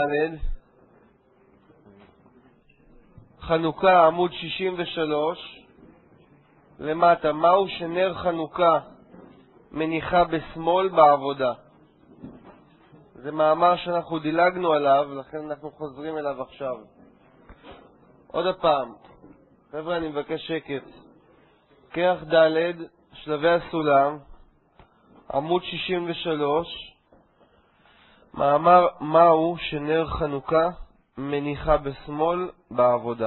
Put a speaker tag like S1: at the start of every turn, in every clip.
S1: ד', חנוכה עמוד 63, למטה, מהו שנר חנוכה מניחה בשמאל בעבודה? זה מאמר שאנחנו דילגנו עליו, לכן אנחנו חוזרים אליו עכשיו. עוד הפעם, חבר'ה, אני מבקש שקט. כרך ד', שלבי הסולם, עמוד 63, מאמר מהו שנר חנוכה מניחה בשמאל בעבודה.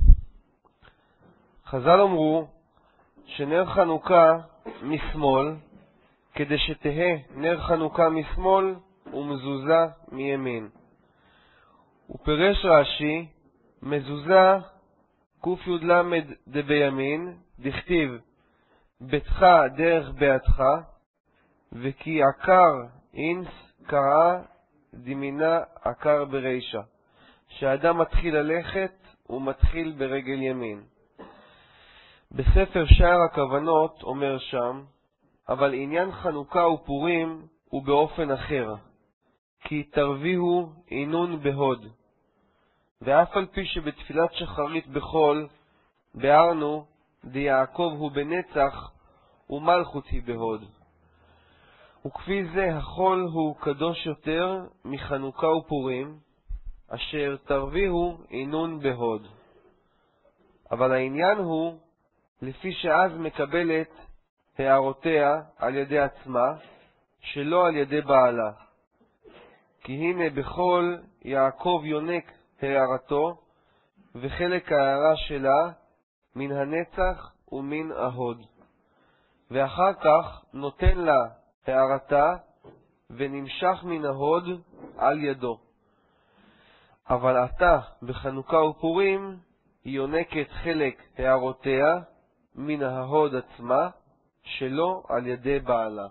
S1: חז"ל אמרו שנר חנוכה משמאל, כדי שתהה נר חנוכה משמאל ומזוזה מימין. ופרש רש"י, מזוזה ק"י דבימין, דכתיב ביתך דרך ביתך, וכי עקר אינס קראה דמינה עקר ברישה, שהאדם מתחיל ללכת ומתחיל ברגל ימין. בספר שער הכוונות אומר שם, אבל עניין חנוכה ופורים הוא באופן אחר, כי תרוויהו עינון בהוד. ואף על פי שבתפילת שחרית בחול ביארנו דיעקב הוא בנצח ומלכות היא בהוד. וכפי זה החול הוא קדוש יותר מחנוכה ופורים, אשר תרוויהו עינון בהוד. אבל העניין הוא לפי שאז מקבלת הערותיה על ידי עצמה, שלא על ידי בעלה. כי הנה בכל יעקב יונק הערתו, וחלק הערה שלה מן הנצח ומן ההוד. ואחר כך נותן לה הערתה, ונמשך מן ההוד על ידו. אבל עתה בחנוכה ופורים היא יונקת חלק הערותיה מן ההוד עצמה, שלא על ידי בעלה.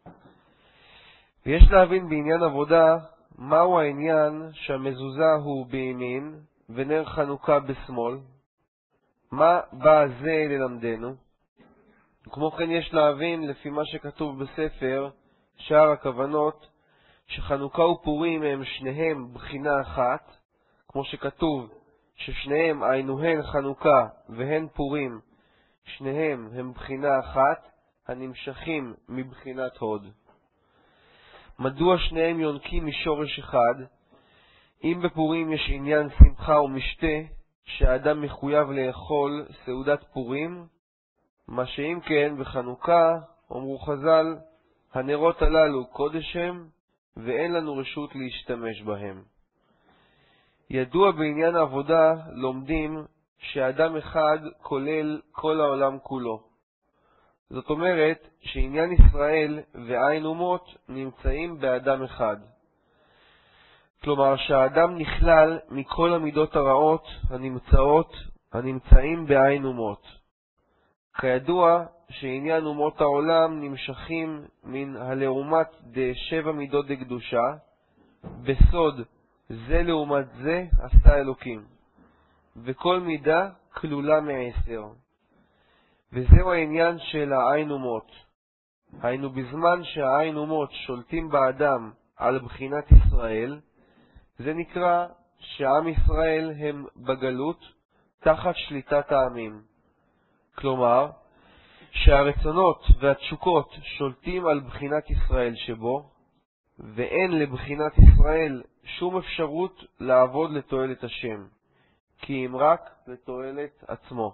S1: ויש להבין בעניין עבודה מהו העניין שהמזוזה הוא בימין ונר חנוכה בשמאל. מה בא זה ללמדנו? כמו כן יש להבין לפי מה שכתוב בספר שער הכוונות, שחנוכה ופורים הם שניהם בחינה אחת, כמו שכתוב ששניהם היינו הן חנוכה והן פורים, שניהם הם בחינה אחת הנמשכים מבחינת הוד. מדוע שניהם יונקים משורש אחד? אם בפורים יש עניין שמחה ומשתה, שהאדם מחויב לאכול סעודת פורים, מה שאם כן בחנוכה, אמרו חז"ל, הנרות הללו קודש הם, ואין לנו רשות להשתמש בהם. ידוע בעניין העבודה לומדים שאדם אחד כולל כל העולם כולו. זאת אומרת שעניין ישראל ועין אומות נמצאים באדם אחד. כלומר שהאדם נכלל מכל המידות הרעות הנמצאים בעין אומות. כידוע שעניין אומות העולם נמשכים מן הלעומת ד7 מידות דקדושה, בסוד זה לעומת זה עשה אלוקים, וכל מידה כלולה מ10. וזהו העניין של העין אומות. היינו בזמן שהעין אומות שולטים באדם על בחינת ישראל, זה נקרא שעם ישראל הם בגלות תחת שליטת העמים. כלומר, שהרצונות והתשוקות שולטים על בחינת ישראל שבו, ואין לבחינת ישראל שום אפשרות לעבוד לתועלת השם, כי אם רק לתועלת עצמו.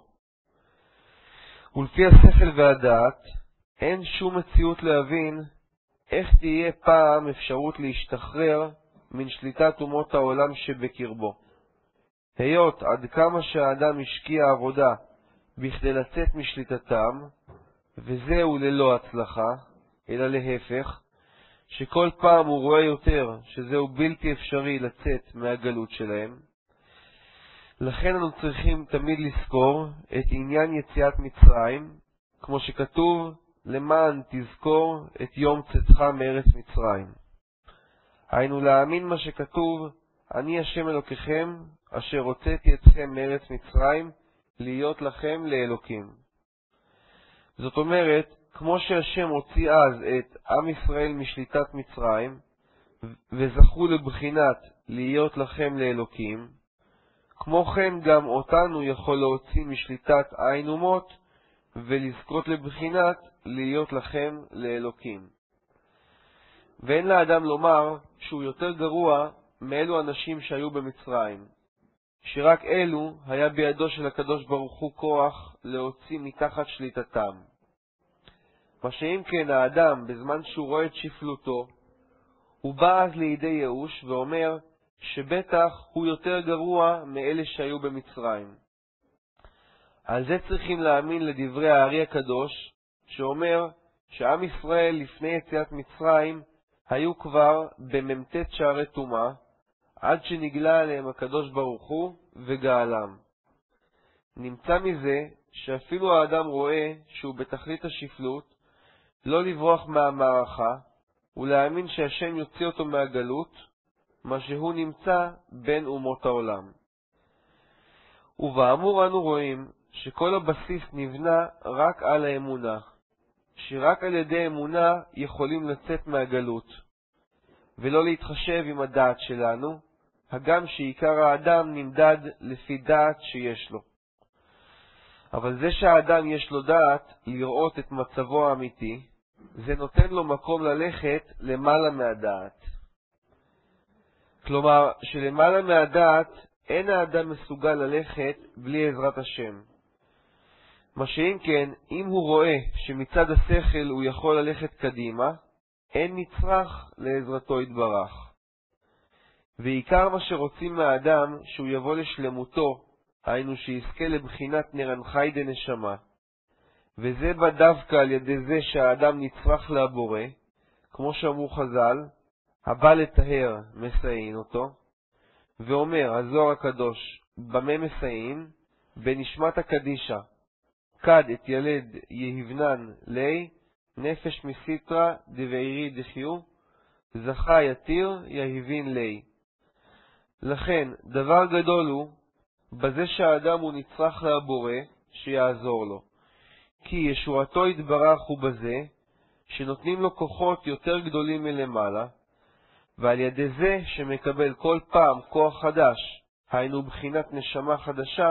S1: ולפי השכל והדעת, אין שום מציאות להבין איך תהיה פעם אפשרות להשתחרר מן שליטת אומות העולם שבקרבו. היות עד כמה שהאדם השקיע עבודה בכדי לצאת משליטתם, וזהו ללא הצלחה, אלא להפך, שכל פעם הוא רואה יותר שזהו בלתי אפשרי לצאת מהגלות שלהם. לכן אנו צריכים תמיד לזכור את עניין יציאת מצרים, כמו שכתוב, למען תזכור את יום צאתך מארץ מצרים. היינו להאמין מה שכתוב, אני השם אלוקיכם, אשר הוצאתי אתכם מארץ מצרים, להיות לכם לאלוקים. זאת אומרת, כמו שהשם הוציא אז את עם ישראל משליטת מצרים, וזכו לבחינת להיות לכם לאלוקים, כמו כן גם אותנו יכול להוציא משליטת עין ומות ולזכות לבחינת להיות לכם לאלוקים. ואין לאדם לומר שהוא יותר גרוע מאלו אנשים שהיו במצרים, שרק אלו היה בידו של הקדוש ברוך הוא כוח להוציא מתחת שליטתם. מה שאם כן האדם בזמן שהוא רואה את שפלותו, הוא בא אז לידי ייאוש ואומר שבטח הוא יותר גרוע מאלה שהיו במצרים. על זה צריכים להאמין לדברי הארי הקדוש, שאומר שעם ישראל לפני יציאת מצרים היו כבר בממתת שערי טומאה, עד שנגלה עליהם הקדוש ברוך הוא וגאלם. נמצא מזה שאפילו האדם רואה שהוא בתכלית השפלות, לא לברוח מהמערכה, ולהאמין שהשם יוציא אותו מהגלות, מה שהוא נמצא בין אומות העולם. ובאמור אנו רואים שכל הבסיס נבנה רק על האמונה, שרק על ידי אמונה יכולים לצאת מהגלות, ולא להתחשב עם הדעת שלנו, הגם שעיקר האדם נמדד לפי דעת שיש לו. אבל זה שהאדם יש לו דעת לראות את מצבו האמיתי, זה נותן לו מקום ללכת למעלה מהדעת. כלומר, שלמעלה מהדעת אין האדם מסוגל ללכת בלי עזרת השם. מה שאם כן, אם הוא רואה שמצד השכל הוא יכול ללכת קדימה, אין נצרך לעזרתו יתברך. ועיקר מה שרוצים מהאדם שהוא יבוא לשלמותו, היינו שיזכה לבחינת נרנחי דנשמה. וזה בא דווקא על ידי זה שהאדם נצרך להבורא, כמו שאמרו חז"ל, הבא לטהר מסעין אותו, ואומר הזוהר הקדוש, במה מסעין? בנשמת הקדישה, כד את ילד יהבנן לי, נפש מסיטרה דבעירי דחיו, זכה יתיר יהבין לי. לכן, דבר גדול הוא, בזה שהאדם הוא נצרך להבורא, שיעזור לו. כי ישועתו יתברך הוא בזה, שנותנים לו כוחות יותר גדולים מלמעלה, ועל ידי זה שמקבל כל פעם כוח חדש, היינו בחינת נשמה חדשה,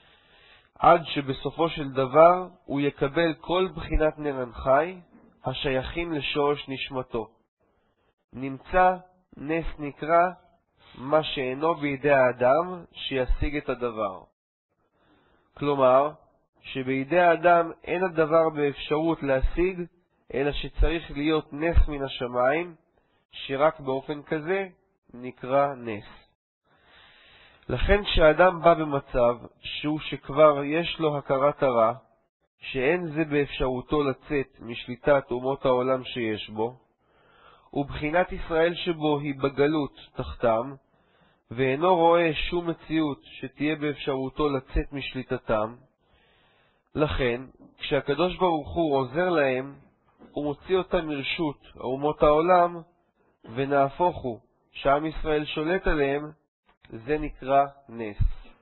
S1: עד שבסופו של דבר הוא יקבל כל בחינת נרנחי, השייכים לשורש נשמתו. נמצא, נס נקרא, מה שאינו בידי האדם שישיג את הדבר. כלומר, שבידי האדם אין הדבר באפשרות להשיג, אלא שצריך להיות נס מן השמיים, שרק באופן כזה נקרא נס. לכן כשאדם בא במצב שהוא שכבר יש לו הכרת הרע, שאין זה באפשרותו לצאת משליטת אומות העולם שיש בו, ובחינת ישראל שבו היא בגלות תחתם, ואינו רואה שום מציאות שתהיה באפשרותו לצאת משליטתם, לכן, כשהקדוש ברוך הוא עוזר להם, הוא מוציא אותם מרשות אומות העולם, ונהפוך הוא, שעם ישראל שולט עליהם, זה נקרא נס.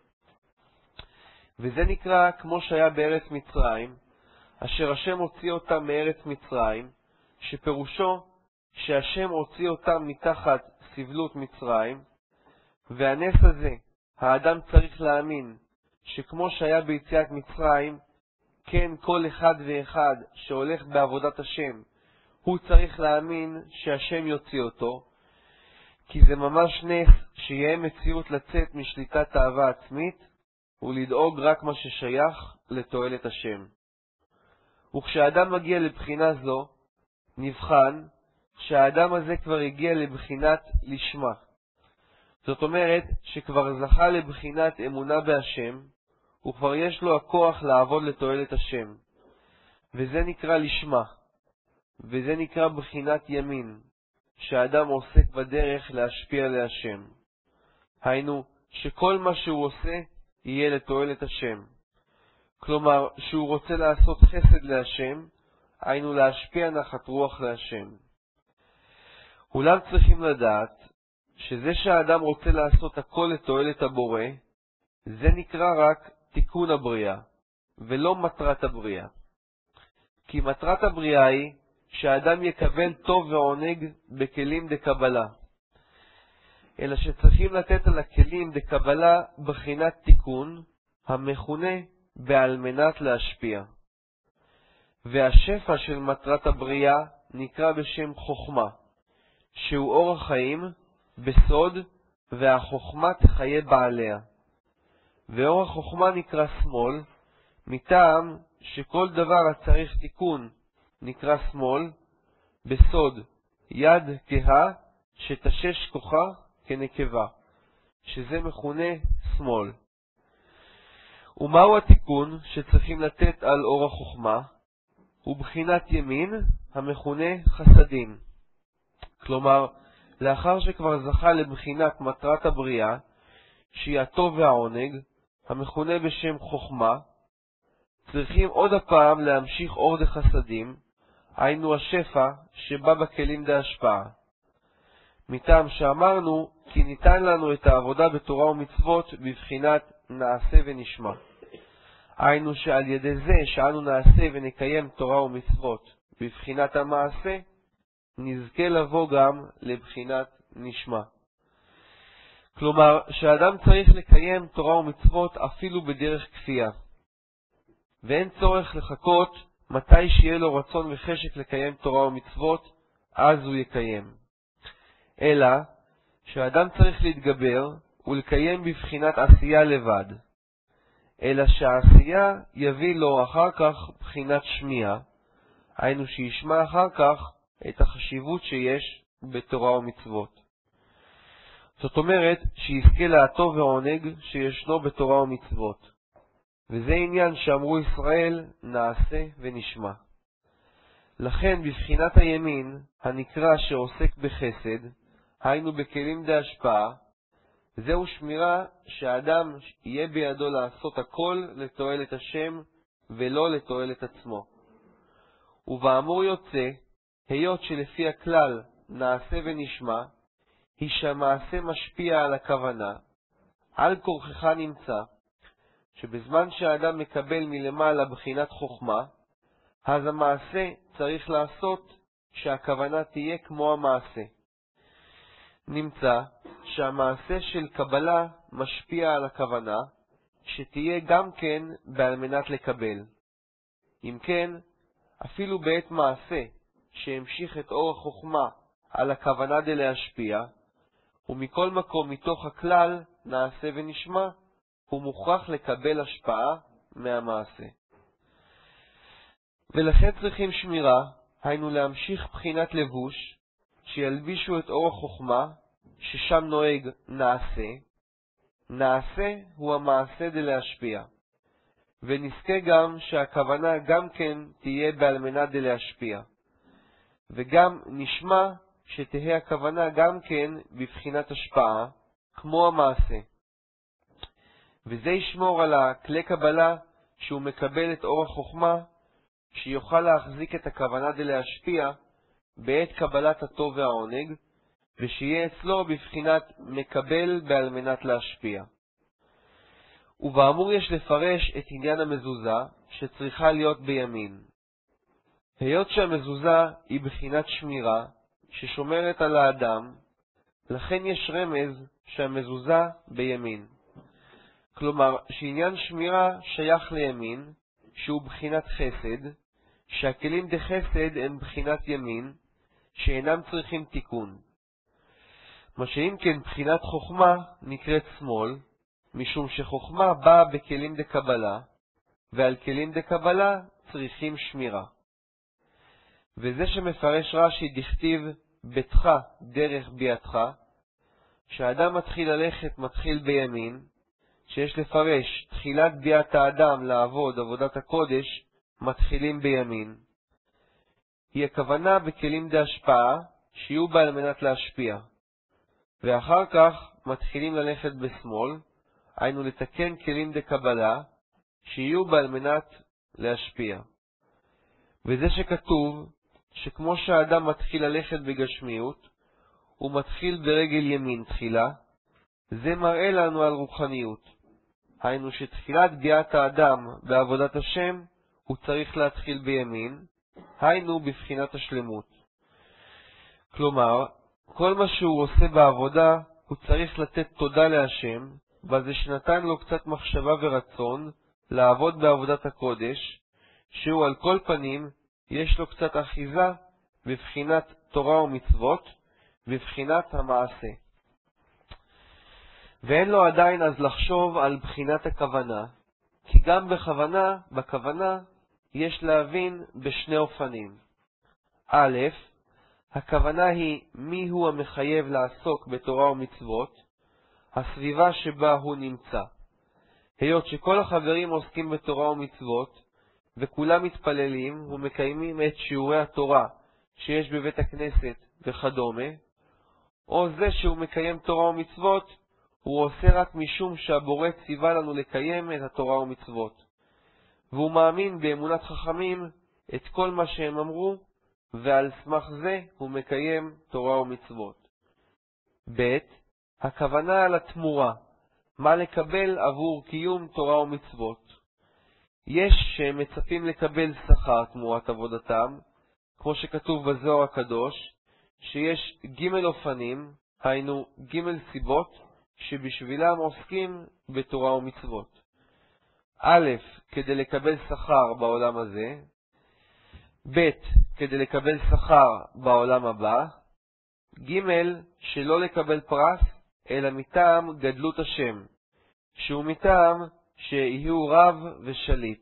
S1: וזה נקרא כמו שהיה בארץ מצרים, אשר השם הוציא אותם מארץ מצרים, שפירושו שהשם הוציא אותם מתחת סבלות מצרים, והנס הזה, האדם צריך להאמין, שכמו שהיה ביציאת מצרים, כן כל אחד ואחד שהולך בעבודת השם, הוא צריך להאמין שהשם יוציא אותו, כי זה ממש נס שיהיה מציאות לצאת משליטת אהבה עצמית, ולדאוג רק מה ששייך לתועלת השם. וכשאדם מגיע לבחינה זו, נבחן שהאדם הזה כבר הגיע לבחינת לשמה. זאת אומרת שכבר זכה לבחינת אמונה בהשם, וכבר יש לו הכוח לעבוד לתועלת השם. וזה נקרא לשמה, וזה נקרא בחינת ימין, שהאדם עוסק בדרך להשפיע להשם. היינו, שכל מה שהוא עושה יהיה לתועלת השם. כלומר, שהוא רוצה לעשות חסד להשם, היינו להשפיע נחת רוח להשם. כולם צריכים לדעת שזה שהאדם רוצה לעשות הכל לתועלת הבורא, זה נקרא רק תיקון הבריאה, ולא מטרת הבריאה. כי מטרת הבריאה היא שהאדם יקבל טוב ועונג בכלים דקבלה. אלא שצריכים לתת על הכלים דקבלה בחינת תיקון, המכונה בעל מנת להשפיע. והשפע של מטרת הבריאה נקרא בשם חוכמה, שהוא אור החיים בסוד, והחוכמה תחיה בעליה. ואור החוכמה נקרא שמאל, מטעם שכל דבר הצריך תיקון נקרא שמאל, בסוד יד כהה שתשש כוחה כנקבה, שזה מכונה שמאל. ומהו התיקון שצריכים לתת על אור החוכמה? הוא בחינת ימין המכונה חסדים. כלומר, לאחר שכבר זכה לבחינת מטרת הבריאה, שהיא הטוב והעונג, המכונה בשם חוכמה, צריכים עוד הפעם להמשיך אור דחסדים, היינו השפע שבא בכלים דהשפעה. מטעם שאמרנו כי ניתן לנו את העבודה בתורה ומצוות בבחינת נעשה ונשמע. היינו שעל ידי זה שאנו נעשה ונקיים תורה ומצוות בבחינת המעשה, נזכה לבוא גם לבחינת נשמע. כלומר, שאדם צריך לקיים תורה ומצוות אפילו בדרך כפייה. ואין צורך לחכות מתי שיהיה לו רצון וחשק לקיים תורה ומצוות, אז הוא יקיים. אלא שאדם צריך להתגבר ולקיים בבחינת עשייה לבד. אלא שהעשייה יביא לו אחר כך בחינת שמיעה, היינו שישמע אחר כך את החשיבות שיש בתורה ומצוות. זאת אומרת שיזכה להטוב והעונג שישנו בתורה ומצוות. וזה עניין שאמרו ישראל נעשה ונשמע. לכן בבחינת הימין הנקרא שעוסק בחסד, היינו בכלים דהשפעה, זהו שמירה שהאדם יהיה בידו לעשות הכל לתועלת השם ולא לתועלת עצמו. ובאמור יוצא, היות שלפי הכלל נעשה ונשמע, היא שהמעשה משפיע על הכוונה, על כורכך נמצא, שבזמן שהאדם מקבל מלמעלה בחינת חוכמה, אז המעשה צריך לעשות שהכוונה תהיה כמו המעשה. נמצא שהמעשה של קבלה משפיע על הכוונה, שתהיה גם כן בעל מנת לקבל. אם כן, אפילו בעת מעשה שהמשיך את אור החוכמה על הכוונה דלהשפיע, ומכל מקום מתוך הכלל נעשה ונשמע, הוא מוכרח לקבל השפעה מהמעשה. ולכן צריכים שמירה, היינו להמשיך בחינת לבוש, שילבישו את אור החוכמה, ששם נוהג נעשה. נעשה הוא המעשה דלהשפיע. ונזכה גם שהכוונה גם כן תהיה בעל מנת דלהשפיע. וגם נשמע שתהיה הכוונה גם כן בבחינת השפעה, כמו המעשה. וזה ישמור על הכלי קבלה שהוא מקבל את אור החוכמה, שיוכל להחזיק את הכוונה דלהשפיע בעת קבלת הטוב והעונג, ושיהיה אצלו בבחינת מקבל בעל מנת להשפיע. ובאמור יש לפרש את עניין המזוזה שצריכה להיות בימין. היות שהמזוזה היא בחינת שמירה ששומרת על האדם, לכן יש רמז שהמזוזה בימין. כלומר, שעניין שמירה שייך לימין, שהוא בחינת חסד, שהכלים דחסד הם בחינת ימין, שאינם צריכים תיקון. מה שאם כן בחינת חוכמה נקראת שמאל, משום שחוכמה באה בכלים דקבלה, ועל כלים דקבלה צריכים שמירה. וזה שמפרש רש"י דכתיב ביתך דרך ביתך, שהאדם מתחיל ללכת מתחיל בימין, שיש לפרש תחילת ביאת האדם לעבוד עבודת הקודש מתחילים בימין. היא הכוונה בכלים דהשפעה שיהיו בה על מנת להשפיע. ואחר כך מתחילים ללכת בשמאל, היינו לתקן כלים דקבלה שיהיו בה על מנת להשפיע. וזה שכתוב שכמו שהאדם מתחיל ללכת בגשמיות, הוא מתחיל ברגל ימין תחילה, זה מראה לנו על רוחניות. היינו שתחילת ביאת האדם בעבודת השם הוא צריך להתחיל בימין, היינו בבחינת השלמות. כלומר, כל מה שהוא עושה בעבודה הוא צריך לתת תודה להשם, בזה שנתן לו קצת מחשבה ורצון לעבוד בעבודת הקודש, שהוא על כל פנים יש לו קצת אחיזה בבחינת תורה ומצוות, בבחינת המעשה. ואין לו עדיין אז לחשוב על בחינת הכוונה, כי גם בכוונה יש להבין בשני אופנים. א', הכוונה היא מי הוא המחייב לעסוק בתורה ומצוות, הסביבה שבה הוא נמצא. היות שכל החברים עוסקים בתורה ומצוות, וכולם מתפללים ומקיימים את שיעורי התורה שיש בבית הכנסת וכדומה, או זה שהוא מקיים תורה ומצוות, הוא עושה רק משום שהבורא ציווה לנו לקיים את התורה ומצוות. והוא מאמין באמונת חכמים את כל מה שהם אמרו, ועל סמך זה הוא מקיים תורה ומצוות. ב', הכוונה על התמורה, מה לקבל עבור קיום תורה ומצוות. יש שהם מצפים לקבל שכר תמורת עבודתם, כמו שכתוב בזוהר הקדוש, שיש ג' אופנים, היינו ג' סיבות, שבשבילם עוסקים בתורה ומצוות. א', כדי לקבל שכר בעולם הזה, ב', כדי לקבל שכר בעולם הבא, ג', שלא לקבל פרס, אלא מטעם גדלות השם, שהוא מטעם שיהיו רב ושליט.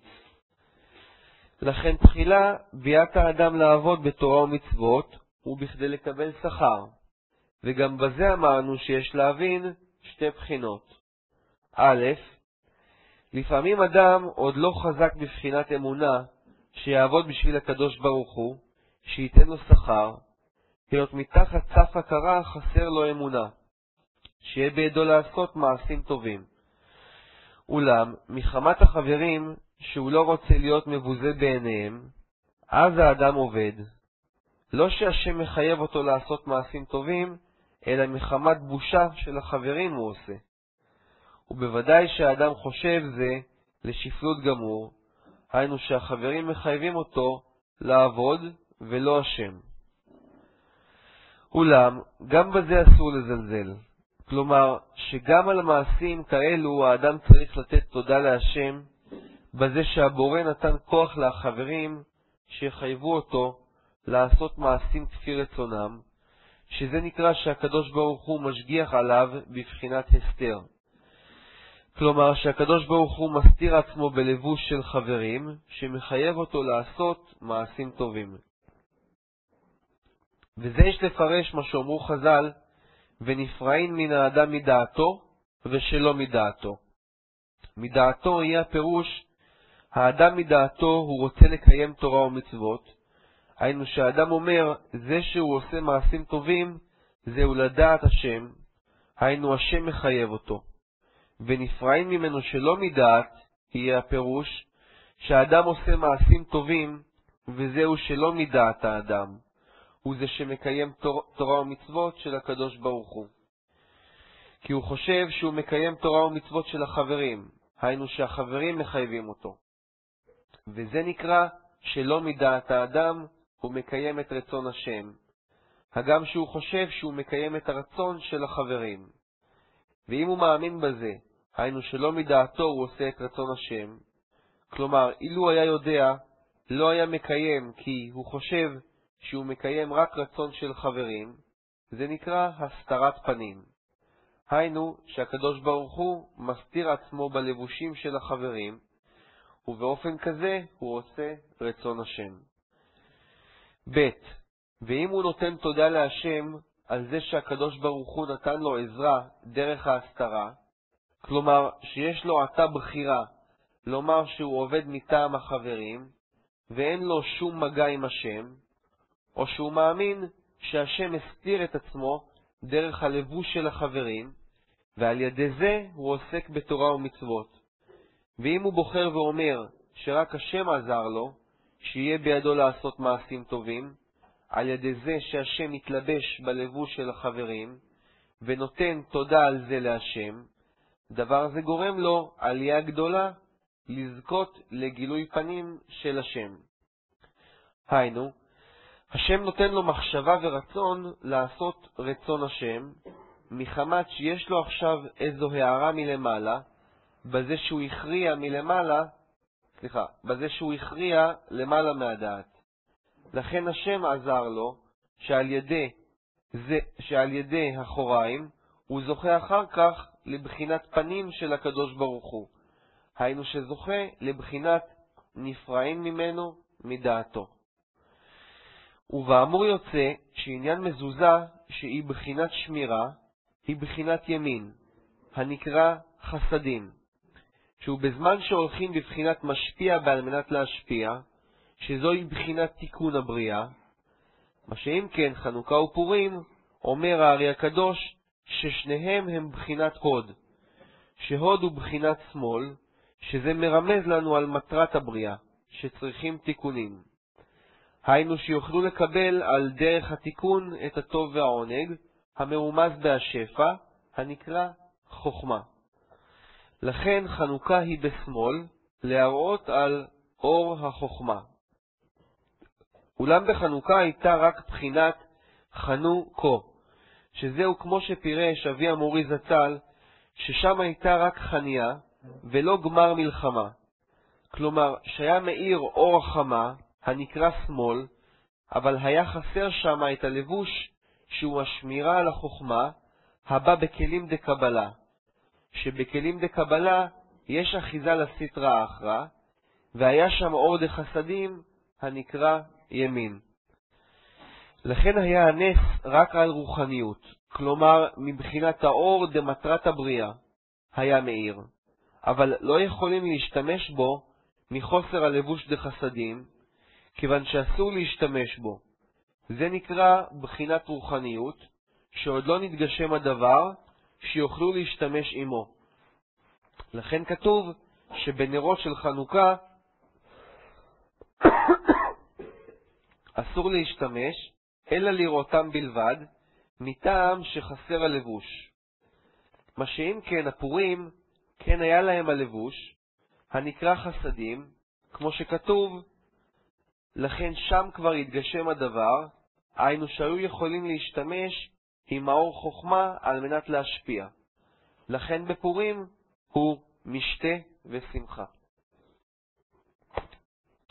S1: לכן תחילה ביאת האדם לעבוד בתורה ומצוות, הוא בכדי לקבל שכר. וגם בזה אמרנו שיש להבין שתי בחינות. א', לפעמים אדם עוד לא חזק בבחינת אמונה, שיעבוד בשביל הקדוש ברוך הוא, שייתן לו שכר, היות מתחת סף הכרה חסר לו אמונה, שיהיה בידו לעשות מעשים טובים. אולם, מחמת החברים שהוא לא רוצה להיות מבוזה בעיניהם, אז האדם עובד. לא שהשם מחייב אותו לעשות מעשים טובים, אלא מחמת בושה של החברים הוא עושה. ובוודאי שהאדם חושב זה לשפלות גמור, היינו שהחברים מחייבים אותו לעבוד ולא השם. אולם, גם בזה אסור לזלזל. כלומר, שגם על מעשים כאלו האדם צריך לתת תודה להשם, בזה שהבורא נתן כוח לחברים שיחייבו אותו לעשות מעשים כפי רצונם, שזה נקרא שהקדוש ברוך הוא משגיח עליו בבחינת הסתר. כלומר שהקדוש ברוך הוא מסתיר עצמו בלבוש של חברים שמחייב אותו לעשות מעשים טובים. וזה יש לפרש מה שאומרו חז"ל, ונפרעין מן האדם מדעתו ושלא מדעתו. מדעתו יהיה הפירוש, האדם מדעתו הוא רוצה לקיים תורה ומצוות, היינו שהאדם אומר, זה שהוא עושה מעשים טובים, זהו לדעת השם, היינו השם מחייב אותו. ונפרעים ממנו שלא מדעת, יהיה הפירוש, שהאדם עושה מעשים טובים, וזהו שלא מדעת האדם, הוא זה שמקיים תורה ומצוות של הקדוש ברוך הוא. כי הוא חושב שהוא מקיים תורה ומצוות של החברים, היינו שהחברים מחייבים אותו. וזה נקרא שלא מדעת האדם, הוא מקיים את רצון השם, הגם שהוא חושב שהוא מקיים את הרצון של החברים. ואם הוא מאמין בזה, היינו שלא מדעתו הוא עושה את רצון השם, כלומר, אילו היה יודע, לא היה מקיים כי הוא חושב שהוא מקיים רק רצון של חברים, זה נקרא הסתרת פנים. היינו שהקדוש ברוך הוא מסתיר עצמו בלבושים של החברים, ובאופן כזה הוא עושה רצון השם. ב', ואם הוא נותן תודה להשם על זה שהקדוש ברוך הוא נתן לו עזרה דרך ההסתרה, כלומר שיש לו עתה בחירה לומר שהוא עובד מטעם החברים ואין לו שום מגע עם השם, או שהוא מאמין שהשם הסתיר את עצמו דרך הלבוש של החברים, ועל ידי זה הוא עוסק בתורה ומצוות. ואם הוא בוחר ואומר שרק השם עזר לו, שיהיה בידו לעשות מעשים טובים, על ידי זה שהשם מתלבש בלבוש של החברים, ונותן תודה על זה להשם, דבר זה גורם לו עלייה גדולה לזכות לגילוי פנים של השם. היינו, השם נותן לו מחשבה ורצון לעשות רצון השם, מחמת שיש לו עכשיו איזו הערה מלמעלה, בזה שהוא הכריע למעלה מהדעת. לכן השם עזר לו שעל ידי החוריים הוא זוכה אחר כך לבחינת פנים של הקדוש ברוך הוא. היינו שזוכה לבחינת נפרעים ממנו מדעתו. ובאמור יוצא שעניין מזוזה שהיא בחינת שמירה היא בחינת ימין, הנקרא חסדים, שהוא בזמן שהולכים בבחינת משפיע בעל מנת להשפיע, שזוהי בחינת תיקון הבריאה. מה שאם כן חנוכה ופורים, אומר הארי הקדוש ששניהם הם בחינת הוד, שהוד הוא בחינת שמאל, שזה מרמז לנו על מטרת הבריאה, שצריכים תיקונים. היינו שיוכלו לקבל על דרך התיקון את הטוב והעונג, המרומז בהשפע, הנקרא חוכמה. לכן חנוכה היא בשמאל, להראות על אור החוכמה. אולם בחנוכה הייתה רק בחינת חנוכו, שזהו כמו שפירש אבי המורי זצ"ל, ששם הייתה רק חניה ולא גמר מלחמה. כלומר, שהיה מאיר אור החמה, הנקרא שמאל, אבל היה חסר שם את הלבוש שהוא השמירה על החוכמה, הבא בכלים דקבלה, שבכלים דקבלה יש אחיזה לסטרא אחרא, והיה שם אור דחסדים הנקרא ימין. לכן היה הנס רק על רוחניות, כלומר מבחינת האור דמטרת הבריאה היה מאיר, אבל לא יכולים להשתמש בו מחוסר הלבוש דחסדים, כיוון שאסור להשתמש בו. זה נקרא בחינת רוחניות, שעוד לא נתגשם הדבר שיוכלו להשתמש עמו. לכן כתוב שבנרות של חנוכה אסור להשתמש, אלא לראותם בלבד, מטעם שחסר הלבוש. מה שאם כן הפורים, כן היה להם הלבוש, הנקרא חסדים, כמו שכתוב, לכן שם כבר יתגשם הדבר, היינו שהיו יכולים להשתמש עם האור חוכמה על מנת להשפיע. לכן בפורים הוא משתה ושמחה.